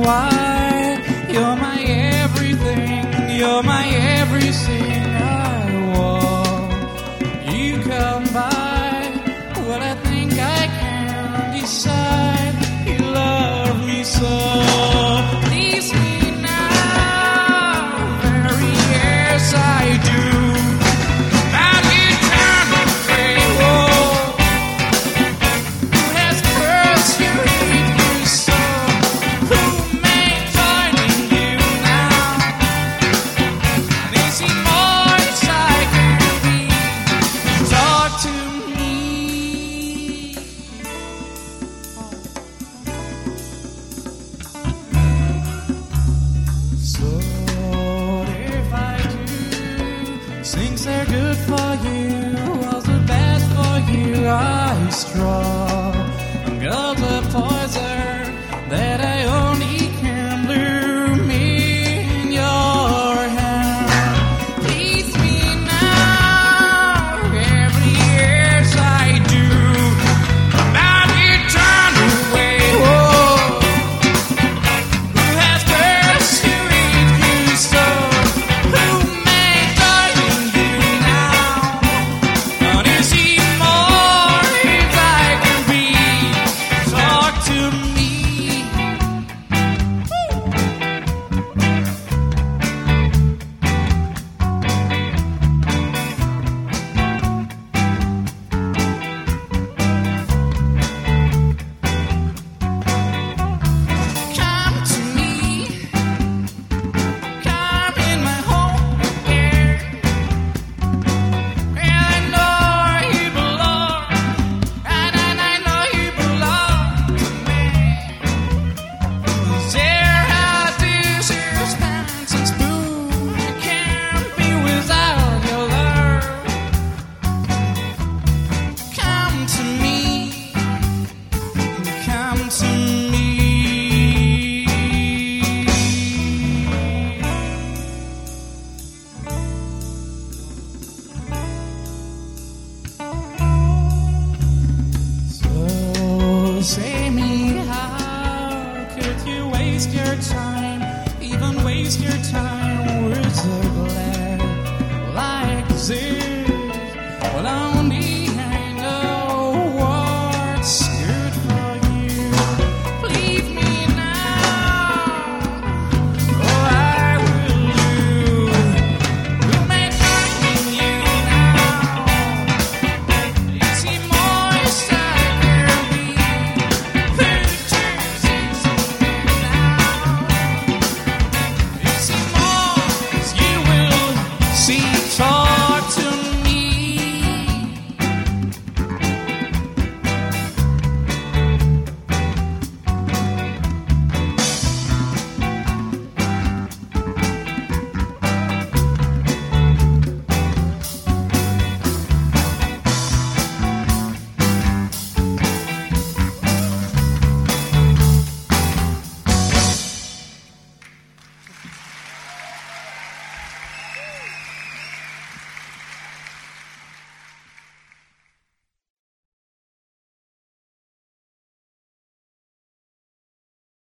why. You're my everything, you're my everything I want. You come by, well I think I can decide. You love me so. Please me now, very yes I do. Now you turn away, oh. Who has cursed you, hate you so? Who may join in you now? Is he more as I can be? Talk to me. So if I do things that are good for you, what's the best for you? I straw and girls are poison that I only can bloom in your hand. Please me now, every yes I do. Now you turn away, oh. Who has cursed you, hate you so? Who may join in you now? And is he more as I can be? Talk to me. Come to me. Come in my home again. And I know you belong. And I know you belong to me. There are dishes, pans and spoons. I can't be without your love. Come to me. Come to me. So say me, how could you waste your time, even waste your time with a glad like this? Well, I